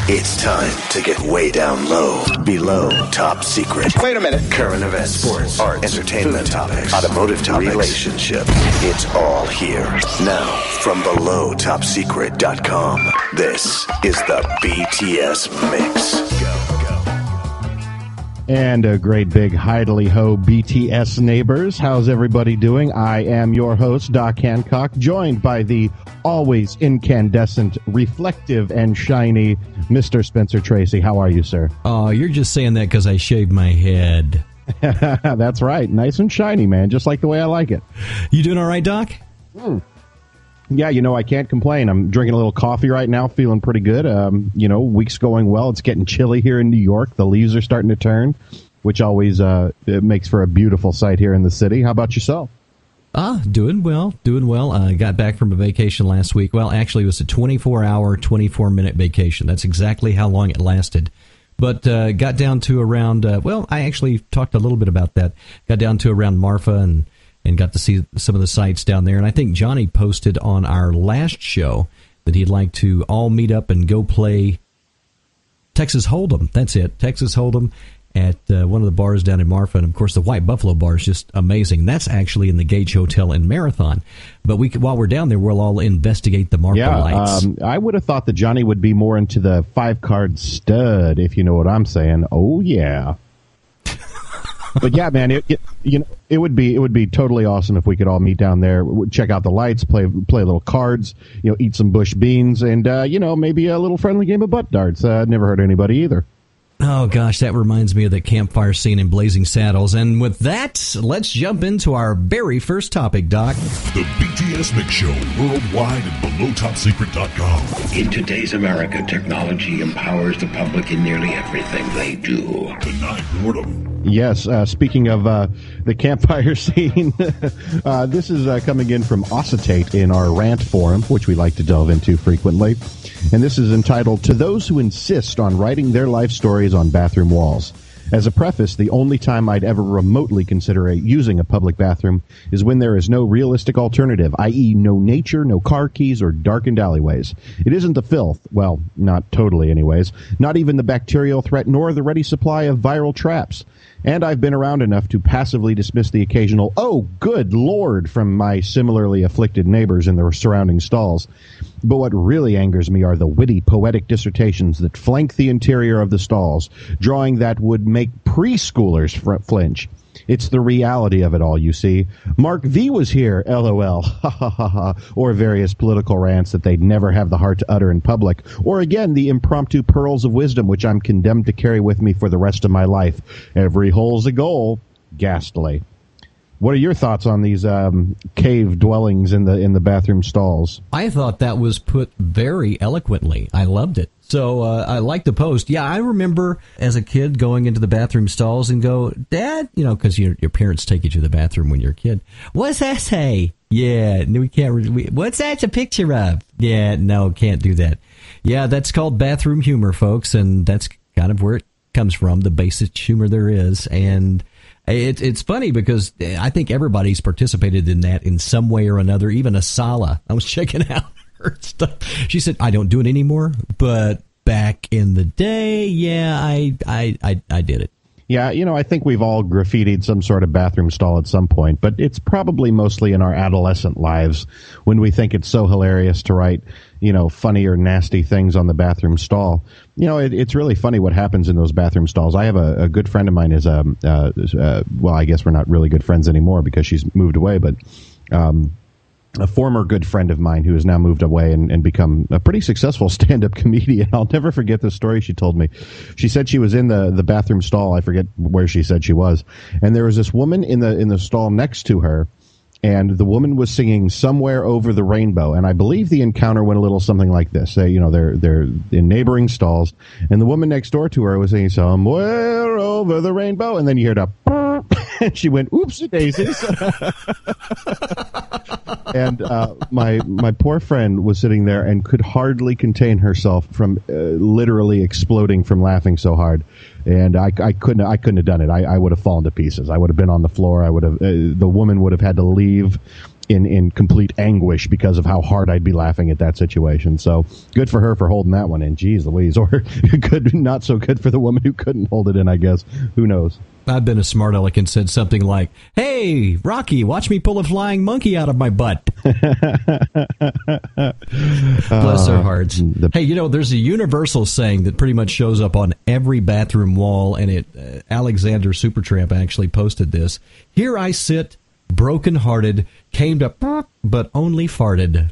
It's time to get way down low, below top secret. Wait a minute. Current events, sports, art, entertainment topics, automotive topics, relationships. It's all here. Now, from belowtopsecret.com, this is the BTS Mix. And a great big hidely-ho BTS neighbors. How's everybody doing? I am your host, Doc Hancock, joined by the always incandescent, reflective, and shiny Mr. Spencer Tracy. How are you, sir? Oh, you're just saying that because I shaved my head. That's right. Nice and shiny, man. Just like the way I like it. You doing all right, Doc? Yeah, I can't complain. I'm drinking a little coffee right now, feeling pretty good. Week's going well. It's getting chilly here in New York. The leaves are starting to turn, which always it makes for a beautiful sight here in the city. How about yourself? Doing well. I got back from a vacation last week. Well, actually, it was a 24-hour, 24-minute vacation. That's exactly how long it lasted. But got down to around, I actually talked a little bit about that. Got down to around Marfa and got to see some of the sights down there. And I think Johnny posted on our last show that he'd like to all meet up and go play Texas Hold'em. That's it, Texas Hold'em at one of the bars down in Marfa. And, of course, the White Buffalo bar is just amazing. That's actually in the Gage Hotel in Marathon. But while we're down there, we'll all investigate the Marfa lights. I would have thought that Johnny would be more into the 5-card stud, if you know what I'm saying. Oh, yeah. But yeah, man, it would be totally awesome if we could all meet down there, check out the lights, play a little cards, eat some bush beans, and maybe a little friendly game of butt darts. Never hurt anybody either. Oh gosh, that reminds me of the campfire scene in Blazing Saddles. And with that, let's jump into our very first topic, Doc. The BTS Mix Show, worldwide at belowtopsecret.com. In today's America, technology empowers the public in nearly everything they do. Tonight, boredom. Yes, speaking of the campfire scene, this is coming in from Acetate in our rant forum, which we like to delve into frequently. And this is entitled, "To Those Who Insist on Writing Their Life Stories on Bathroom Walls." As a preface, the only time I'd ever remotely consider using a public bathroom is when there is no realistic alternative, i.e. no nature, no car keys, or darkened alleyways. It isn't the filth, well, not totally anyways, not even the bacterial threat, nor the ready supply of viral traps. And I've been around enough to passively dismiss the occasional, "Oh, good Lord," from my similarly afflicted neighbors in the surrounding stalls. But what really angers me are the witty, poetic dissertations that flank the interior of the stalls, drawing that would make preschoolers flinch. It's the reality of it all, you see. Mark V was here, LOL, ha ha ha ha, or various political rants that they'd never have the heart to utter in public, or again, the impromptu pearls of wisdom which I'm condemned to carry with me for the rest of my life. Every hole's a goal. Ghastly. What are your thoughts on these cave dwellings in the bathroom stalls? I thought that was put very eloquently. I loved it. So I like the post. Yeah, I remember as a kid going into the bathroom stalls and go, "Dad," because your parents take you to the bathroom when you're a kid. "What's that say?" "Yeah, no, we can't. What's that a picture of?" "Yeah, no, can't do that." Yeah, that's called bathroom humor, folks, and that's kind of where it comes from, the basic humor there is. And it's funny because I think everybody's participated in that in some way or another. Even Asala, I was checking out her stuff. She said, "I don't do it anymore, but back in the day, yeah, I did it." Yeah, I think we've all graffitied some sort of bathroom stall at some point, but it's probably mostly in our adolescent lives when we think it's so hilarious to write, funny or nasty things on the bathroom stall. It's really funny what happens in those bathroom stalls. I have a good friend of mine is, well, I guess we're not really good friends anymore because she's moved away, but a former good friend of mine who has now moved away and become a pretty successful stand-up comedian. I'll never forget the story she told me. She said she was in the bathroom stall. I forget where she said she was. And there was this woman in the stall next to her, and the woman was singing "Somewhere Over the Rainbow." And I believe the encounter went a little something like this. They're in neighboring stalls, and the woman next door to her was singing "Somewhere Over the Rainbow," and then you heard a and she went, "Oopsie daisies." And my poor friend was sitting there and could hardly contain herself from literally exploding from laughing so hard. And I couldn't have done it. I would have fallen to pieces. I would have been on the floor. I would have the woman would have had to leave. in complete anguish because of how hard I'd be laughing at that situation. So good for her for holding that one in. Jeez Louise. Or good, not so good for the woman who couldn't hold it in, I guess. Who knows? I've been a smart aleck and said something like, "Hey, Rocky, watch me pull a flying monkey out of my butt." Bless their hearts. Hey, there's a universal saying that pretty much shows up on every bathroom wall, and Alexander Supertramp actually posted this. "Here I sit, broken-hearted, came to but only farted."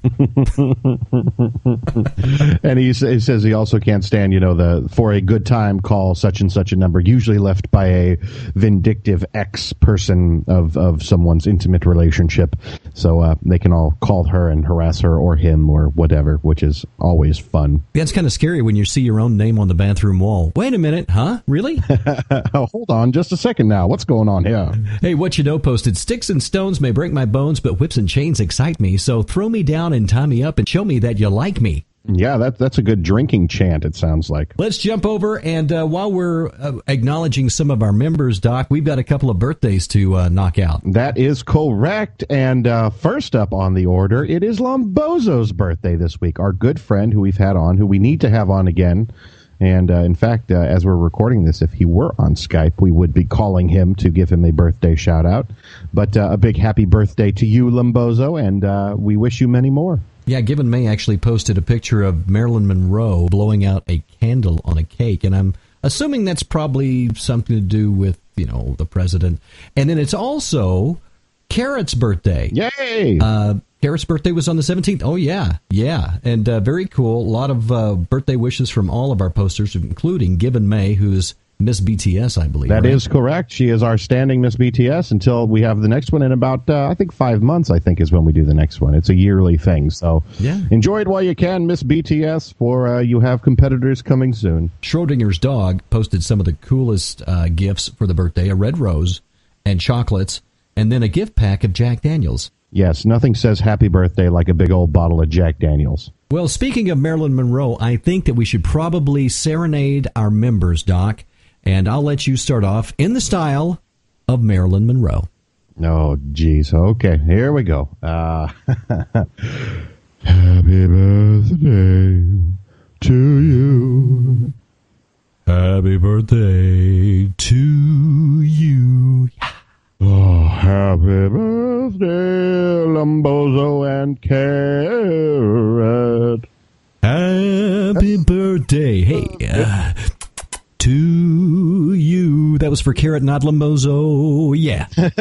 And he says he also can't stand, for a good time, call such and such a number, usually left by a vindictive ex-person of someone's intimate relationship. So they can all call her and harass her or him or whatever, which is always fun. Yeah, it's kind of scary when you see your own name on the bathroom wall. Wait a minute, huh? Really? Hold on just a second now. What's going on here? Hey, What You Know posted, "Sticks and stones may break my bones, but whips and chains excite me. So throw me down and tie me up and show me that you like me." Yeah, that's a good drinking chant, it sounds like. Let's jump over, and while we're acknowledging some of our members, Doc, we've got a couple of birthdays to knock out. That is correct, and first up on the order, it is Lombozo's birthday this week, our good friend who we've had on, who we need to have on again. And in fact, as we're recording this, if he were on Skype, we would be calling him to give him a birthday shout-out. But a big happy birthday to you, Lombozo, and we wish you many more. Yeah, Given May actually posted a picture of Marilyn Monroe blowing out a candle on a cake, and I'm assuming that's probably something to do with, the president. And then it's also Carrot's birthday. Yay! Carrot's birthday was on the 17th. Oh, yeah. And very cool. A lot of birthday wishes from all of our posters, including Given May, who's Miss BTS, I believe. That is correct. She is our standing Miss BTS until we have the next one in about, 5 months, I think, is when we do the next one. It's a yearly thing. So enjoy it while you can, Miss BTS, for you have competitors coming soon. Schrodinger's dog posted some of the coolest gifts for the birthday, a red rose and chocolates, and then a gift pack of Jack Daniels. Yes, nothing says happy birthday like a big old bottle of Jack Daniels. Well, speaking of Marilyn Monroe, I think that we should probably serenade our members, Doc, and I'll let you start off in the style of Marilyn Monroe. Oh, geez. Okay, here we go. Happy birthday to you. Happy birthday to you. Oh, happy birthday, Lombozo and Carrot. Happy birthday, to you. That was for Carrot, not Lombozo. Yeah.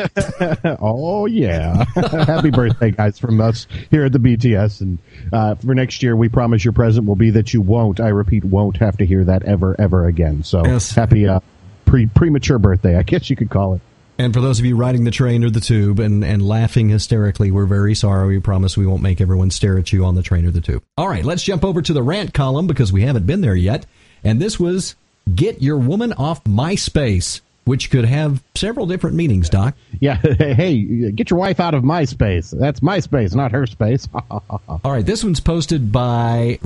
Oh, yeah. Happy birthday, guys, from us here at the BTS. And for next year, we promise your present will be that you won't, I repeat, won't have to hear that ever again. So happy premature birthday, I guess you could call it. And for those of you riding the train or the tube and laughing hysterically, we're very sorry. We promise we won't make everyone stare at you on the train or the tube. All right, let's jump over to the rant column because we haven't been there yet. And this was Get Your Woman Off MySpace, which could have several different meanings, Doc. Yeah, hey, get your wife out of MySpace. That's my space, not her space. All right, this one's posted by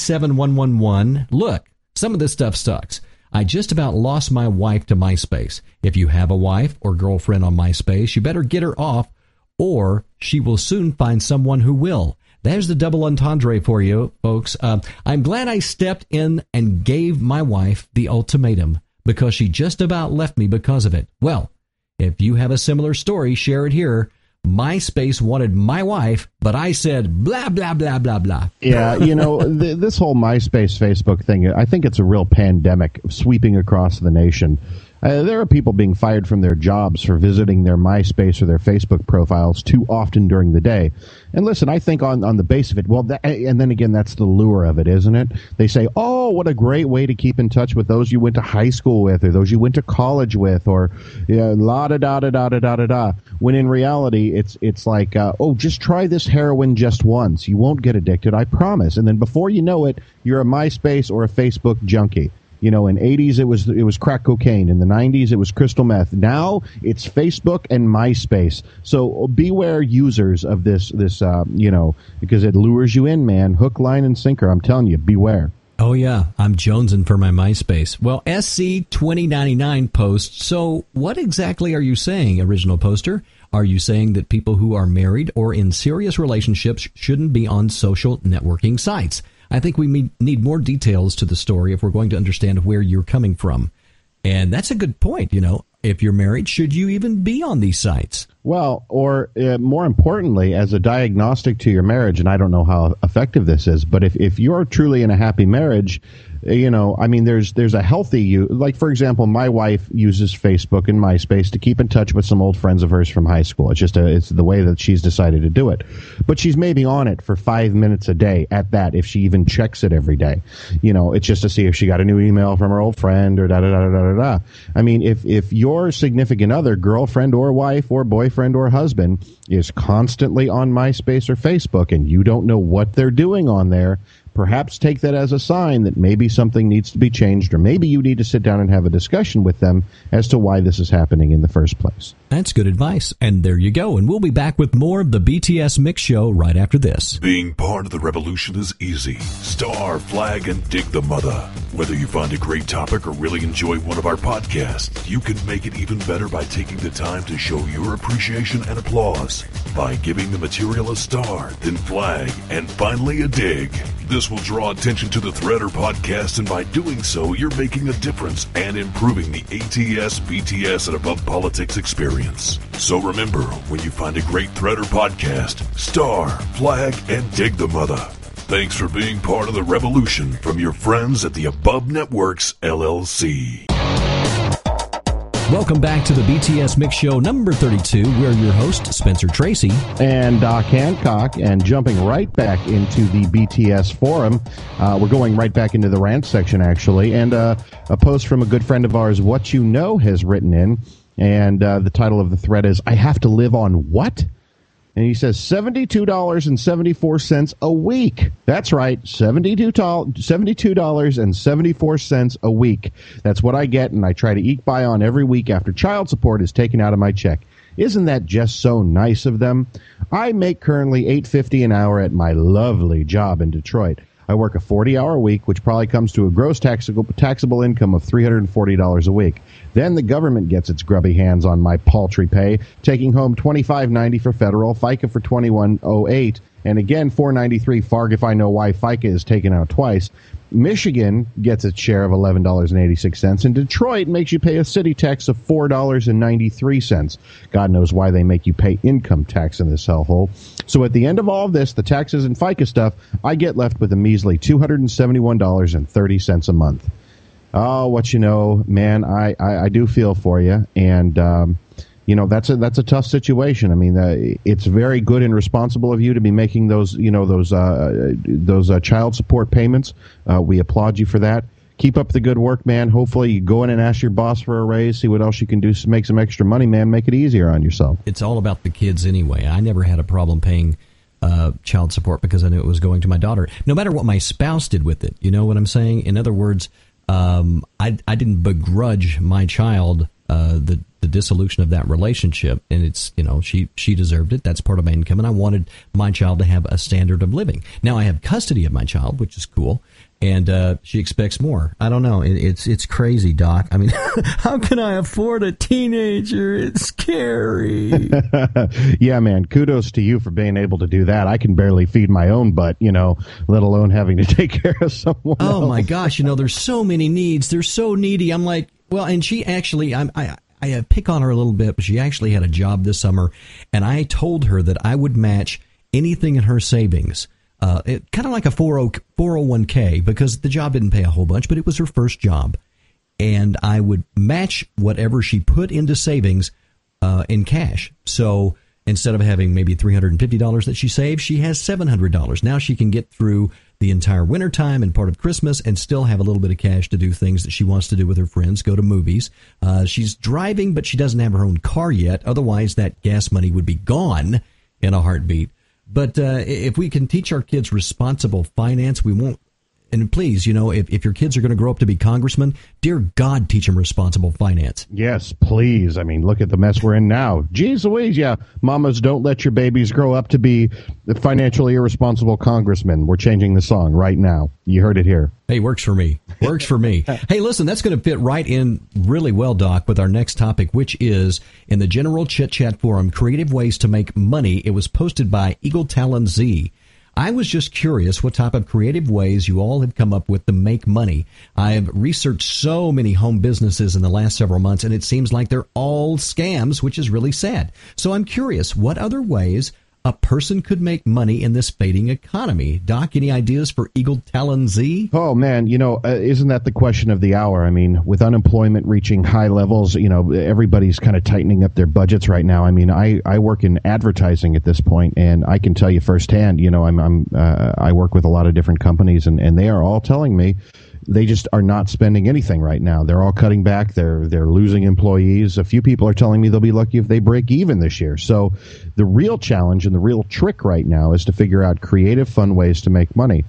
Ricky7111. Look, some of this stuff sucks. I just about lost my wife to MySpace. If you have a wife or girlfriend on MySpace, you better get her off, or she will soon find someone who will. There's the double entendre for you, folks. I'm glad I stepped in and gave my wife the ultimatum because she just about left me because of it. Well, if you have a similar story, share it here. MySpace wanted my wife, but I said blah, blah, blah, blah, blah. Yeah, this whole MySpace, Facebook thing, I think it's a real pandemic sweeping across the nation. There are people being fired from their jobs for visiting their MySpace or their Facebook profiles too often during the day. And listen, I think on the base of it, and then again, that's the lure of it, isn't it? They say, oh, what a great way to keep in touch with those you went to high school with or those you went to college with or la-da-da-da-da-da-da-da-da. When in reality, it's like, just try this heroin just once. You won't get addicted, I promise. And then before you know it, you're a MySpace or a Facebook junkie. In 80s, it was crack cocaine. In the 90s, it was crystal meth. Now it's Facebook and MySpace. So beware users of this, because it lures you in, man. Hook, line, and sinker. I'm telling you, beware. Oh, yeah. I'm jonesing for my MySpace. Well, SC2099 posts. So what exactly are you saying, original poster? Are you saying that people who are married or in serious relationships shouldn't be on social networking sites? I think we need more details to the story if we're going to understand where you're coming from. And that's a good point. If you're married, should you even be on these sites? Well, or more importantly, as a diagnostic to your marriage, and I don't know how effective this is, but if you're truly in a happy marriage, there's a healthy like, for example, my wife uses Facebook and MySpace to keep in touch with some old friends of hers from high school. It's just it's the way that she's decided to do it. But she's maybe on it for 5 minutes a day at that, if she even checks it every day. It's just to see if she got a new email from her old friend or da-da-da-da-da-da. I mean, if your significant other, girlfriend or wife or boyfriend or husband, is constantly on MySpace or Facebook and you don't know what they're doing on there, perhaps take that as a sign that maybe something needs to be changed, or maybe you need to sit down and have a discussion with them as to why this is happening in the first place. That's good advice. And there you go. And we'll be back with more of the BTS Mix Show right after this. Being part of the revolution is easy. Star, flag, and dig the mother. Whether you find a great topic or really enjoy one of our podcasts, you can make it even better by taking the time to show your appreciation and applause by giving the material a star, then flag, and finally a dig. This will draw attention to the Threader podcast, and by doing so, you're making a difference and improving the ATS, BTS, and Above Politics experience. So remember, when you find a great Threader podcast, star, flag, and dig the mother. Thanks for being part of the revolution from your friends at the Above Networks, LLC. Welcome back to the BTS Mix Show number 32. We're your host, Spencer Tracy. And Doc Hancock. And jumping right back into the BTS forum, we're going right back into the rant section, actually. And a post from a good friend of ours, What You Know, has written in. And the title of the thread is, I have to live on what? And he says $72.74 a week. That's right, $72.74 a week. That's what I get, and I try to eke by on every week after child support is taken out of my check. Isn't that just so nice of them? I make currently $8.50 an hour at my lovely job in Detroit. I work a 40-hour week, which probably comes to a gross taxable income of $340 a week. Then the government gets its grubby hands on my paltry pay, taking home $25.90 for federal, FICA for $21.08, and again $4.93 FARG if I know why FICA is taken out twice. Michigan gets its share of $11.86, and Detroit makes you pay a city tax of $4.93. God knows why they make you pay income tax in this hellhole. So at the end of all of this, the taxes and FICA stuff, I get left with a measly $271.30 a month. Oh, what you know, man, I do feel for you, and that's a tough situation. I mean, it's very good and responsible of you to be making those child support payments. We applaud you for that. Keep up the good work, man. Hopefully you go in and ask your boss for a raise, see what else you can do to make some extra money, man. Make it easier on yourself. It's all about the kids anyway. I never had a problem paying child support because I knew it was going to my daughter, no matter what my spouse did with it. You know what I'm saying? In other words, I didn't begrudge my child the dissolution of that relationship, and it's, she deserved it. That's part of my income, and I wanted my child to have a standard of living. Now I have custody of my child, which is cool, and she expects more. I don't know. It's crazy, Doc. I mean, how can I afford a teenager? It's scary. Yeah, man. Kudos to you for being able to do that. I can barely feed my own butt, let alone having to take care of someone else. My gosh, there's so many needs. They're so needy. I'm like, well, and she actually, I pick on her a little bit, but she actually had a job this summer, and I told her that I would match anything in her savings. Kind of like a 401k, because the job didn't pay a whole bunch, but it was her first job. And I would match whatever she put into savings in cash. So instead of having maybe $350 that she saved, she has $700. Now she can get through the entire wintertime and part of Christmas and still have a little bit of cash to do things that she wants to do with her friends, go to movies. She's driving, but she doesn't have her own car yet. Otherwise, that gas money would be gone in a heartbeat. But if we can teach our kids responsible finance, we won't And please, if your kids are going to grow up to be congressmen, dear God, teach them responsible finance. Yes, please. I mean, look at the mess we're in now. Jeez Louise, yeah. Mamas, don't let your babies grow up to be financially irresponsible congressmen. We're changing the song right now. You heard it here. Hey, works for me. Works for me. Hey, listen, that's going to fit right in really well, Doc, with our next topic, which is in the General Chit Chat Forum, Creative Ways to Make Money. It was posted by Eagle Talon Z. I was just curious what type of creative ways you all have come up with to make money. I've researched so many home businesses in the last several months, and it seems like they're all scams, which is really sad. So I'm curious, what other ways a person could make money in this fading economy? Doc, any ideas for Eagle Talon Z? Oh, man, isn't that the question of the hour? I mean, with unemployment reaching high levels, everybody's kind of tightening up their budgets right now. I mean, I work in advertising at this point, and I can tell you firsthand, I work with a lot of different companies, and they are all telling me they just are not spending anything right now. They're all cutting back. They're losing employees. A few people are telling me they'll be lucky if they break even this year. So the real challenge and the real trick right now is to figure out creative, fun ways to make money.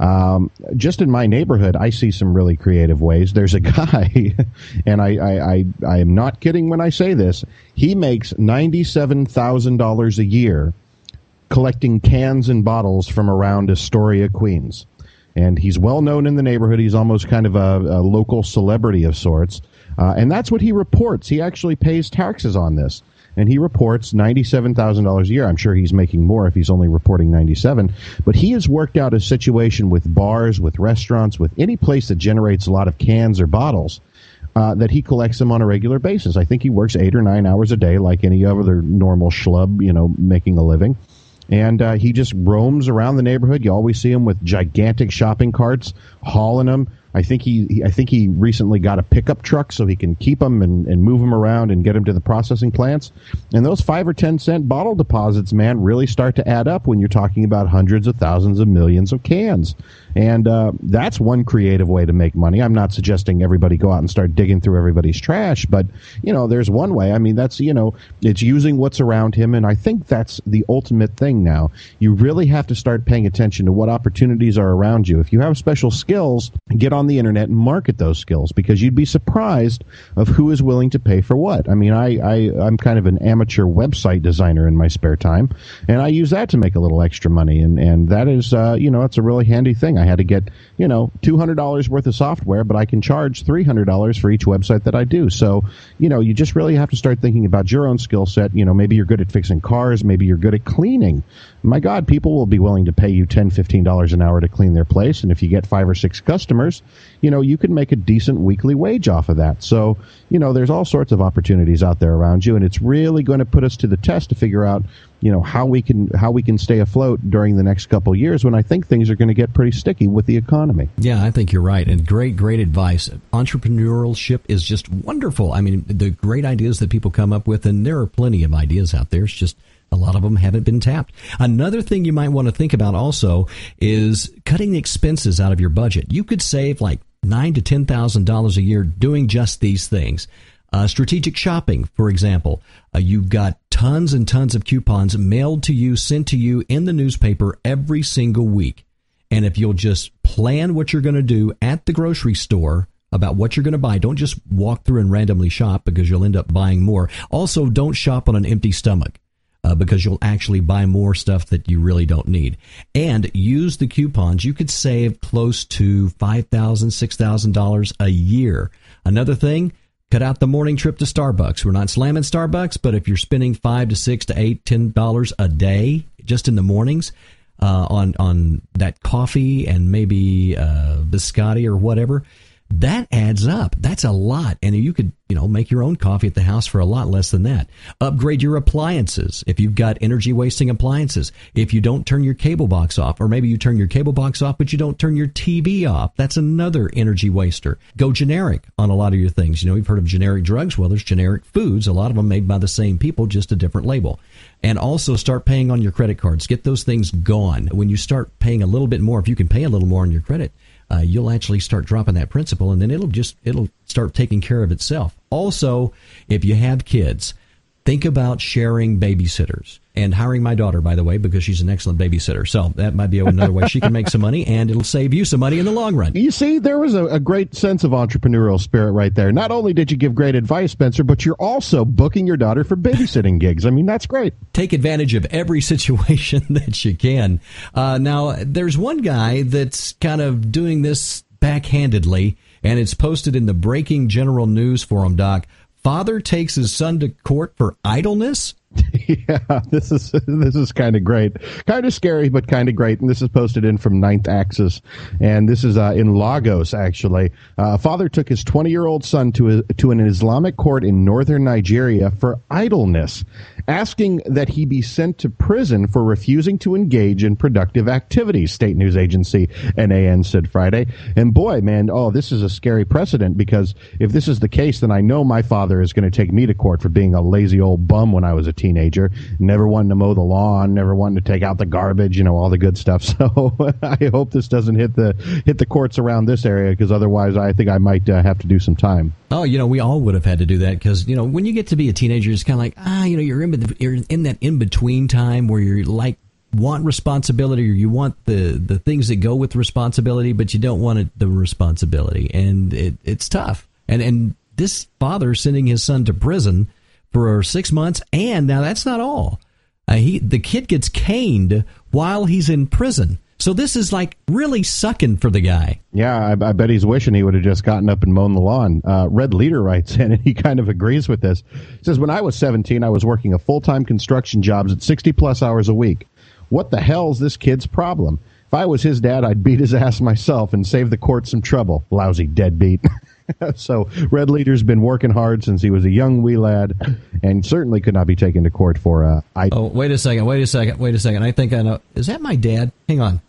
Just in my neighborhood, I see some really creative ways. There's a guy, and I am not kidding when I say this. He makes $97,000 a year collecting cans and bottles from around Astoria, Queens. And he's well known in the neighborhood. He's almost kind of a local celebrity of sorts. And that's what he reports. He actually pays taxes on this. And he reports $97,000 a year. I'm sure he's making more if he's only reporting 97. But he has worked out a situation with bars, with restaurants, with any place that generates a lot of cans or bottles, that he collects them on a regular basis. I think he works 8 or 9 hours a day like any other normal schlub, making a living. And he just roams around the neighborhood. You always see him with gigantic shopping carts, hauling them. I think he recently got a pickup truck so he can keep them and move them around and get them to the processing plants. And those 5 or 10 cent bottle deposits, man, really start to add up when you're talking about hundreds of thousands of millions of cans. And that's one creative way to make money. I'm not suggesting everybody go out and start digging through everybody's trash, but there's one way. I mean, that's it's using what's around him, and I think that's the ultimate thing now. You really have to start paying attention to what opportunities are around you. If you have special skills, get on the internet and market those skills, because you'd be surprised of who is willing to pay for what. I mean, I'm kind of an amateur website designer in my spare time, and I use that to make a little extra money, and that is it's a really handy thing. I had to get $200 worth of software, but I can charge $300 for each website that I do. So you just really have to start thinking about your own skill set. Maybe you're good at fixing cars, maybe you're good at cleaning. My God, people will be willing to pay you $10, $15 an hour to clean their place, and if you get 5 or 6 customers, you can make a decent weekly wage off of that. So there's all sorts of opportunities out there around you, and it's really going to put us to the test to figure out how we can stay afloat during the next couple of years, when I think things are going to get pretty sticky with the economy. Yeah, I think you're right, and great advice. Entrepreneurship is just wonderful. I mean, the great ideas that people come up with, and there are plenty of ideas out there. It's just a lot of them haven't been tapped. Another thing you might want to think about also is cutting the expenses out of your budget. You could save like $9,000 to $10,000 a year doing just these things. Strategic shopping, for example. You've got tons and tons of coupons mailed to you, sent to you in the newspaper every single week. And if you'll just plan what you're going to do at the grocery store about what you're going to buy, don't just walk through and randomly shop, because you'll end up buying more. Also, don't shop on an empty stomach, because you'll actually buy more stuff that you really don't need. And use the coupons. You could save close to $5,000, $6,000 a year. Another thing, cut out the morning trip to Starbucks. We're not slamming Starbucks, but if you're spending $5 to $6 to $8, $10 a day just in the mornings on that coffee and maybe biscotti or whatever, that adds up. That's a lot. And you could, make your own coffee at the house for a lot less than that. Upgrade your appliances. If you've got energy wasting appliances, if you don't turn your cable box off, or maybe you turn your cable box off, but you don't turn your TV off, that's another energy waster. Go generic on a lot of your things. You've heard of generic drugs. Well, there's generic foods, a lot of them made by the same people, just a different label. And also start paying on your credit cards. Get those things gone. When you start paying a little bit more, if you can pay a little more on your credit, you'll actually start dropping that principal, and then it'll start taking care of itself. Also, if you have kids, think about sharing babysitters. and hiring my daughter, by the way, because she's an excellent babysitter. So that might be another way she can make some money, and it'll save you some money in the long run. You see, there was a great sense of entrepreneurial spirit right there. Not only did you give great advice, Spencer, but you're also booking your daughter for babysitting gigs. I mean, that's great. Take advantage of every situation that you can. Now, there's one guy that's kind of doing this backhandedly, and it's posted in the Breaking General News forum, Doc. Father takes his son to court for idleness? Yeah, this is kind of great. Kind of scary, but kind of great. And this is posted in from Ninth Axis. And this is in Lagos, actually. A father took his 20-year-old son to an Islamic court in northern Nigeria for idleness, asking that he be sent to prison for refusing to engage in productive activities, state news agency NAN said Friday. And boy, man, this is a scary precedent, because if this is the case, then I know my father is going to take me to court for being a lazy old bum when I was a teenager, never wanting to mow the lawn, never wanting to take out the garbage, all the good stuff. So I hope this doesn't hit the courts around this area, because otherwise I think I might have to do some time. Oh, we all would have had to do that, because, when you get to be a teenager, it's kind of like, you're in that in-between time where you're like, want responsibility, or you want the things that go with responsibility, but you don't want the responsibility. And it's tough. And this father sending his son to prison for 6 months, and now that's not all. The kid gets caned while he's in prison. So this is like really sucking for the guy. Yeah, I bet he's wishing he would have just gotten up and mown the lawn. Red Leader writes in, and he kind of agrees with this. He says, when I was 17, I was working a full-time construction jobs at 60-plus hours a week. What the hell's this kid's problem? If I was his dad, I'd beat his ass myself and save the court some trouble. Lousy deadbeat. So Red Leader's been working hard since he was a young wee lad, and certainly could not be taken to court for wait a second. I think I know. Is that my dad? Hang on.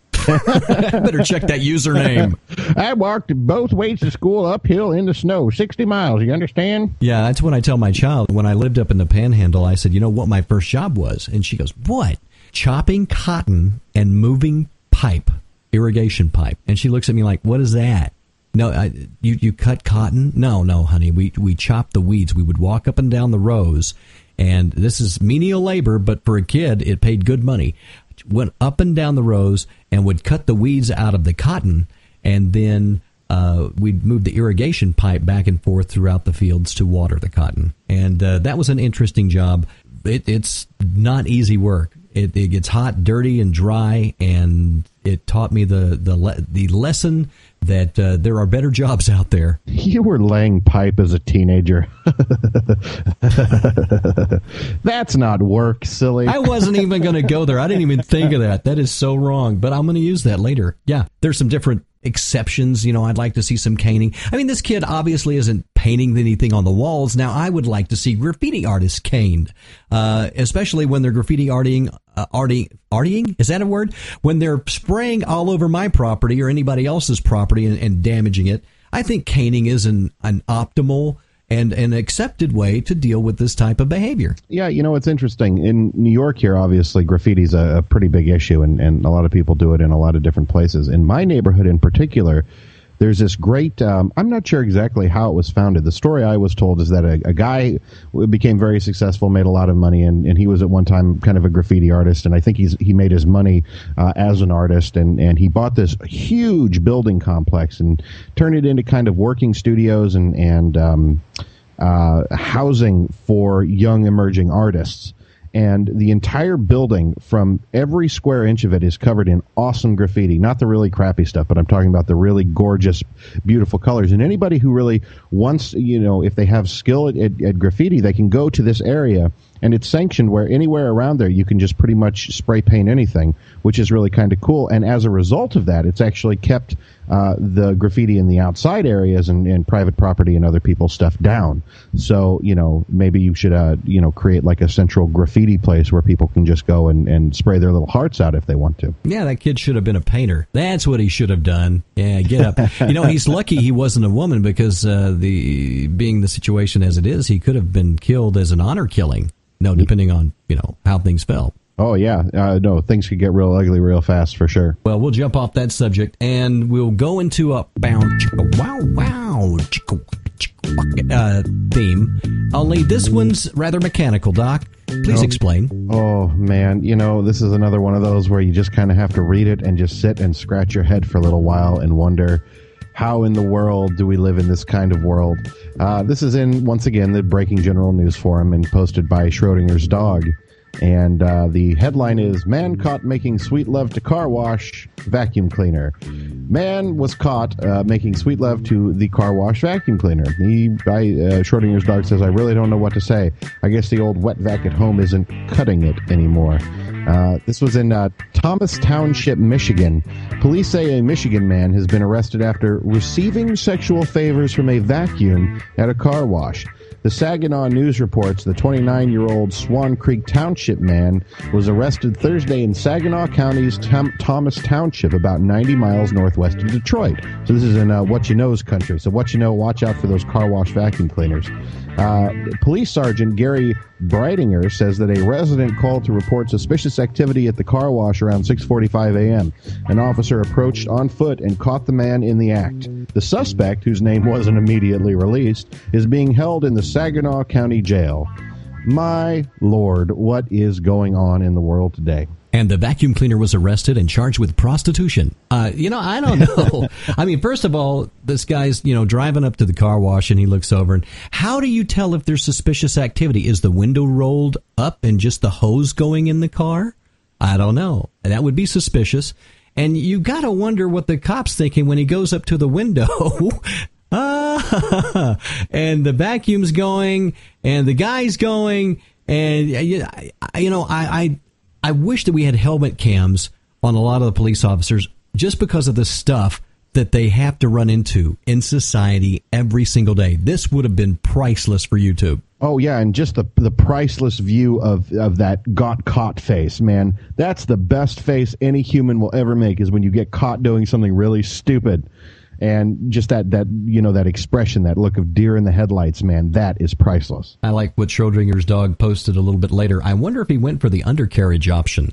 I better check that username. I walked both ways to school uphill in the snow, 60 miles. You understand? Yeah, that's when I tell my child. When I lived up in the Panhandle, I said, what my first job was? And she goes, what? Chopping cotton and moving pipe, irrigation pipe. And she looks at me like, what is that? No, you cut cotton? No, honey. We chopped the weeds. We would walk up and down the rows, and this is menial labor, but for a kid, it paid good money. Went up and down the rows and would cut the weeds out of the cotton, and then we'd move the irrigation pipe back and forth throughout the fields to water the cotton. And that was an interesting job. It's not easy work. It gets hot, dirty, and dry, and it taught me the lesson that there are better jobs out there. You were laying pipe as a teenager. That's not work, silly. I wasn't even going to go there. I didn't even think of that. That is so wrong, but I'm going to use that later. Yeah, there's some different exceptions. I'd like to see some caning. I mean, this kid obviously isn't painting anything on the walls. Now, I would like to see graffiti artists caned, especially when they're graffiti artying. Is that a word? When they're spraying all over my property or anybody else's property and damaging it. I think caning is an optimal and an accepted way to deal with this type of behavior. Yeah, it's interesting. In New York here, obviously, graffiti's a pretty big issue, and a lot of people do it in a lot of different places. In my neighborhood in particular, there's this great, I'm not sure exactly how it was founded. The story I was told is that a guy became very successful, made a lot of money, and he was at one time kind of a graffiti artist, and I think he made his money as an artist, and he bought this huge building complex and turned it into kind of working studios and housing for young emerging artists. And the entire building, from every square inch of it, is covered in awesome graffiti. Not the really crappy stuff, but I'm talking about the really gorgeous, beautiful colors. And anybody who really wants, if they have skill at graffiti, they can go to this area, and it's sanctioned where anywhere around there you can just pretty much spray paint anything, which is really kind of cool. And as a result of that, it's actually kept the graffiti in the outside areas and private property and other people's stuff down. So, maybe you should, create like a central graffiti place where people can just go and spray their little hearts out if they want to. Yeah, that kid should have been a painter. That's what he should have done. Yeah, get up. He's lucky he wasn't a woman, because being the situation as it is, he could have been killed as an honor killing. No, depending on, how things fell. Oh, yeah. No, things could get real ugly real fast, for sure. Well, we'll jump off that subject, and we'll go into a theme. Only this one's rather mechanical, Doc. Please explain. Oh, man. This is another one of those where you just kind of have to read it and just sit and scratch your head for a little while and wonder, how in the world do we live in this kind of world? This is in, once again, the Breaking General News Forum and posted by Schrodinger's dog. And the headline is, Man Caught Making Sweet Love to Car Wash Vacuum Cleaner. Man was caught making sweet love to the car wash vacuum cleaner. Schrodinger's dog says, I really don't know what to say. I guess the old wet vac at home isn't cutting it anymore. This was in Thomas Township, Michigan. Police say a Michigan man has been arrested after receiving sexual favors from a vacuum at a car wash. The Saginaw News reports the 29-year-old Swan Creek Township man was arrested Thursday in Saginaw County's Thomas Township, about 90 miles northwest of Detroit. So this is in What You Know's country. So What You Know, watch out for those car wash vacuum cleaners. Police Sergeant Gary Breitinger says that a resident called to report suspicious activity at the car wash around 6:45 a.m. An officer approached on foot and caught the man in the act. The suspect, whose name wasn't immediately released, is being held in the Saginaw County Jail. My Lord, what is going on in the world today? And the vacuum cleaner was arrested and charged with prostitution. I don't know. I mean, first of all, this guy's, driving up to the car wash and he looks over. And how do you tell if there's suspicious activity? Is the window rolled up and just the hose going in the car? I don't know. That would be suspicious. And you got to wonder what the cop's thinking when he goes up to the window. And the vacuum's going and the guy's going. And, I wish that we had helmet cams on a lot of the police officers just because of the stuff that they have to run into in society every single day. This would have been priceless for YouTube. Oh, yeah, and just the priceless view of that got caught face, man. That's the best face any human will ever make, is when you get caught doing something really stupid. And just that expression, that look of deer in the headlights, man, that is priceless. I like what Schrodinger's dog posted a little bit later. I wonder if he went for the undercarriage option.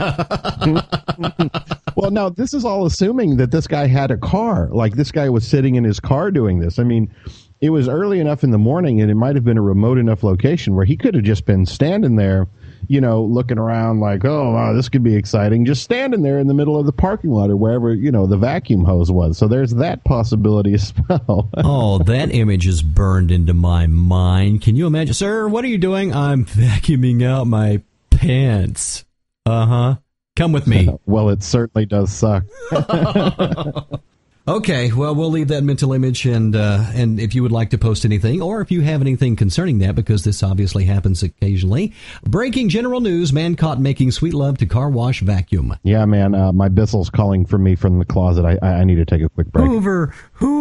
Well, now, this is all assuming that this guy had a car. Like, this guy was sitting in his car doing this. I mean, it was early enough in the morning, and it might have been a remote enough location where he could have just been standing there, looking around like, oh, wow, this could be exciting. Just standing there in the middle of the parking lot or wherever, the vacuum hose was. So there's that possibility as well. Oh, that image is burned into my mind. Can you imagine? Sir, what are you doing? I'm vacuuming out my pants. Uh-huh. Come with me. Well, it certainly does suck. Okay, well, we'll leave that mental image, and if you would like to post anything, or if you have anything concerning that, because this obviously happens occasionally. Breaking general news, man caught making sweet love to car wash vacuum. Yeah, man, my Bissell's calling for me from the closet. I need to take a quick break. Hoover.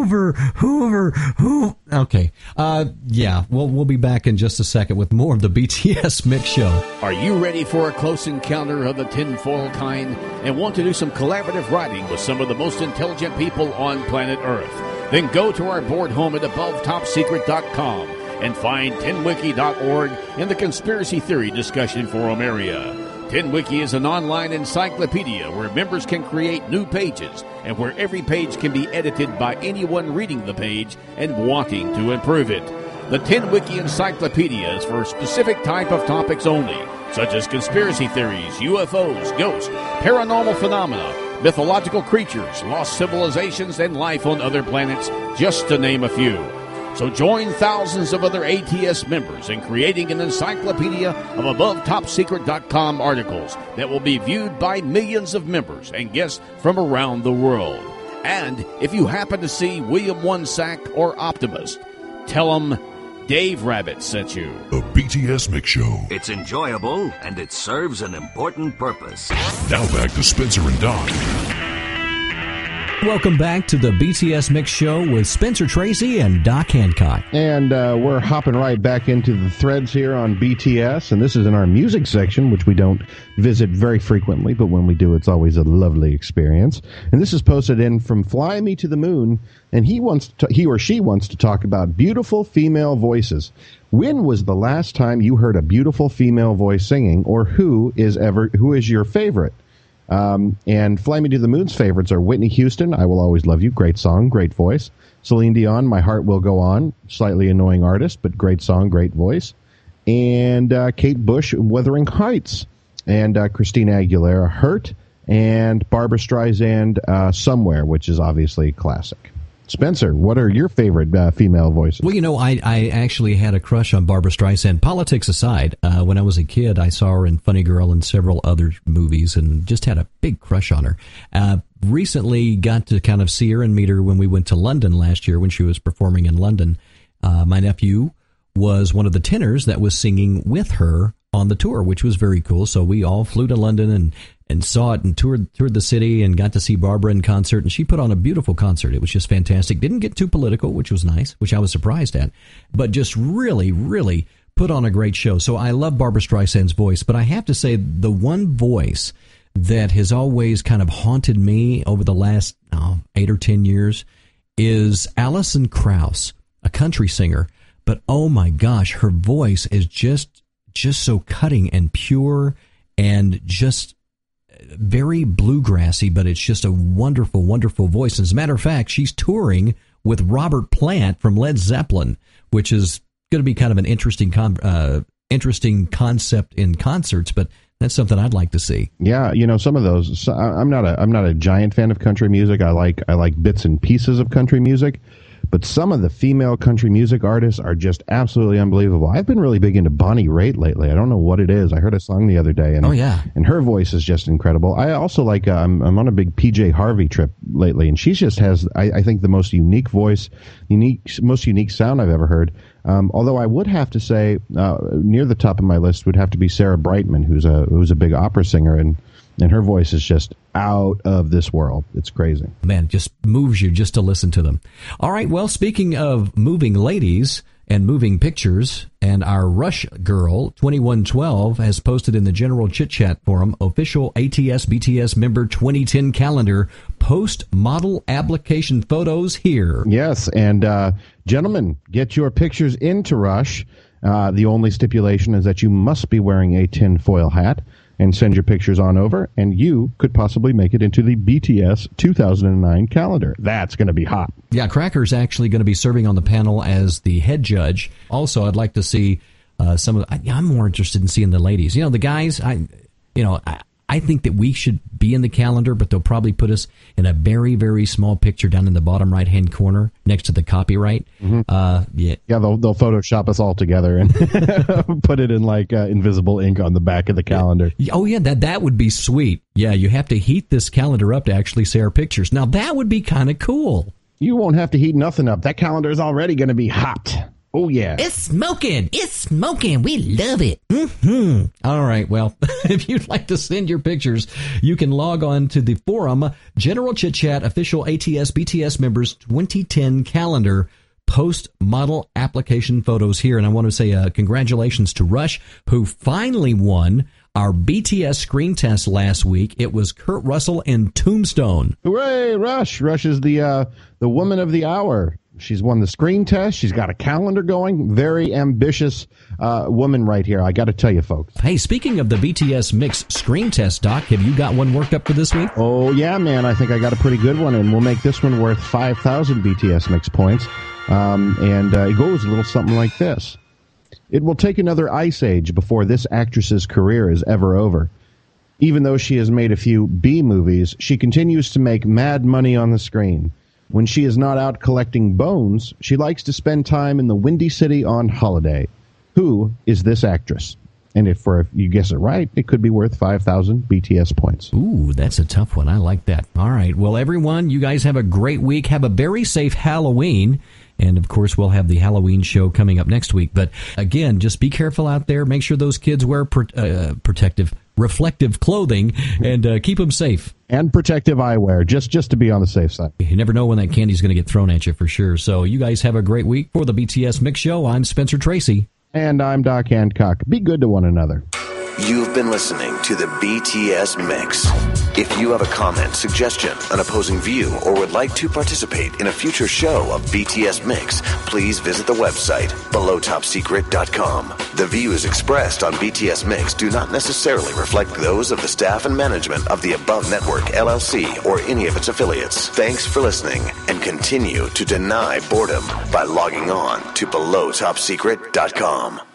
Okay, yeah, we'll be back in just a second with more of the BTS Mix Show. Are you ready for a close encounter of the tinfoil kind and want to do some collaborative writing with some of the most intelligent people on planet Earth? Then go to our board home at AboveTopSecret.com and find TinWiki.org in the Conspiracy Theory Discussion Forum area. TinWiki is an online encyclopedia where members can create new pages and where every page can be edited by anyone reading the page and wanting to improve it. The TinWiki Encyclopedia is for a specific type of topics only, such as conspiracy theories, UFOs, ghosts, paranormal phenomena, mythological creatures, lost civilizations, and life on other planets, just to name a few. So join thousands of other ATS members in creating an encyclopedia of AboveTopSecret.com articles that will be viewed by millions of members and guests from around the world. And if you happen to see William Wonsack or Optimus, tell them Dave Rabbit sent you. The BTS Mix Show. It's enjoyable, and it serves an important purpose. Now back to Spencer and Doc. Welcome back to the BTS Mix Show with Spencer Tracy and Doc Hancock. And we're hopping right back into the threads here on BTS, and this is in our music section, which we don't visit very frequently, but when we do, it's always a lovely experience. And this is posted in from Fly Me to the Moon, and he or she wants to talk about beautiful female voices. When was the last time you heard a beautiful female voice singing, or who is your favorite? And Fly Me to the Moon's favorites are Whitney Houston, I Will Always Love You, great song, great voice. Celine Dion, My Heart Will Go On, slightly annoying artist, but great song, great voice. and Kate Bush, Wuthering Heights, and Christina Aguilera, Hurt, and Barbra Streisand, Somewhere, which is obviously a classic. Spencer, what are your favorite female voices? Well, I actually had a crush on Barbra Streisand. Politics aside, when I was a kid, I saw her in Funny Girl and several other movies and just had a big crush on her. Recently got to kind of see her and meet her when we went to London last year when she was performing in London. My nephew was one of the tenors that was singing with her on the tour, which was very cool. So we all flew to London and saw it and toured the city and got to see Barbara in concert. And she put on a beautiful concert. It was just fantastic. Didn't get too political, which was nice, which I was surprised at, but just really, really put on a great show. So I love Barbra Streisand's voice, but I have to say the one voice that has always kind of haunted me over the last 8 or 10 years is Alison Krauss, a country singer. But oh my gosh, her voice is just so cutting and pure and just very bluegrassy, but it's just a wonderful, wonderful voice. As a matter of fact, she's touring with Robert Plant from Led Zeppelin, which is going to be kind of an interesting concept in concerts, but that's something I'd like to see. Yeah, some of those. I'm not a giant fan of country music. I like bits and pieces of country music. But some of the female country music artists are just absolutely unbelievable. I've been really big into Bonnie Raitt lately. I don't know what it is. I heard a song the other day, and and her voice is just incredible. I also like. I'm on a big PJ Harvey trip lately, and she just has, I think, the most unique voice, most unique sound I've ever heard. Although I would have to say, near the top of my list would have to be Sarah Brightman, who's a big opera singer, and her voice is just out of this world. It's crazy. Man, just moves you just to listen to them. All right, well, speaking of moving ladies and moving pictures, and our Rush Girl 2112 has posted in the General Chit Chat forum, official ATS BTS member 2010 calendar, post model application photos here. Yes, and gentlemen, get your pictures into Rush. The only stipulation is that you must be wearing a tinfoil hat, and send your pictures on over, and you could possibly make it into the BTS 2009 calendar. That's going to be hot. Yeah, Cracker's actually going to be serving on the panel as the head judge. Also, I'd like to see some of I'm more interested in seeing the ladies. The guys, I think that we should be in the calendar, but they'll probably put us in a very, very small picture down in the bottom right-hand corner next to the copyright. Mm-hmm. They'll Photoshop us all together and put it in like invisible ink on the back of the calendar. Oh, yeah, that would be sweet. Yeah, you have to heat this calendar up to actually see our pictures. Now, that would be kind of cool. You won't have to heat nothing up. That calendar is already going to be hot. Oh, yeah. It's smoking. It's smoking. We love it. Mm-hmm. All right. Well, if you'd like to send your pictures, you can log on to the forum, General Chit Chat, official ATS BTS members 2010 calendar, post model application photos here. And I want to say congratulations to Rush, who finally won our BTS screen test last week. It was Kurt Russell and Tombstone. Hooray, Rush. Rush is the woman of the hour. She's won the screen test. She's got a calendar going. Very ambitious woman right here. I got to tell you, folks. Hey, speaking of the BTS Mix screen test, Doc, have you got one worked up for this week? Oh, yeah, man. I think I got a pretty good one, and we'll make this one worth 5,000 BTS Mix points. It goes a little something like this. It will take another ice age before this actress's career is ever over. Even though she has made a few B movies, she continues to make mad money on the screen. When she is not out collecting bones, she likes to spend time in the Windy City on holiday. Who is this actress? And if you guess it right, it could be worth 5,000 BTS points. Ooh, that's a tough one. I like that. All right. Well, everyone, you guys have a great week. Have a very safe Halloween. And, of course, we'll have the Halloween show coming up next week. But, again, just be careful out there. Make sure those kids wear reflective clothing and keep them safe. And protective eyewear, just to be on the safe side. You never know when that candy's going to get thrown at you for sure. So you guys have a great week. For the BTS Mix Show, I'm Spencer Tracy. And I'm Doc Hancock. Be good to one another. You've been listening to the BTS Mix. If you have a comment, suggestion, an opposing view, or would like to participate in a future show of BTS Mix, please visit the website, belowtopsecret.com. The views expressed on BTS Mix do not necessarily reflect those of the staff and management of the Above Network, LLC, or any of its affiliates. Thanks for listening, and continue to deny boredom by logging on to belowtopsecret.com.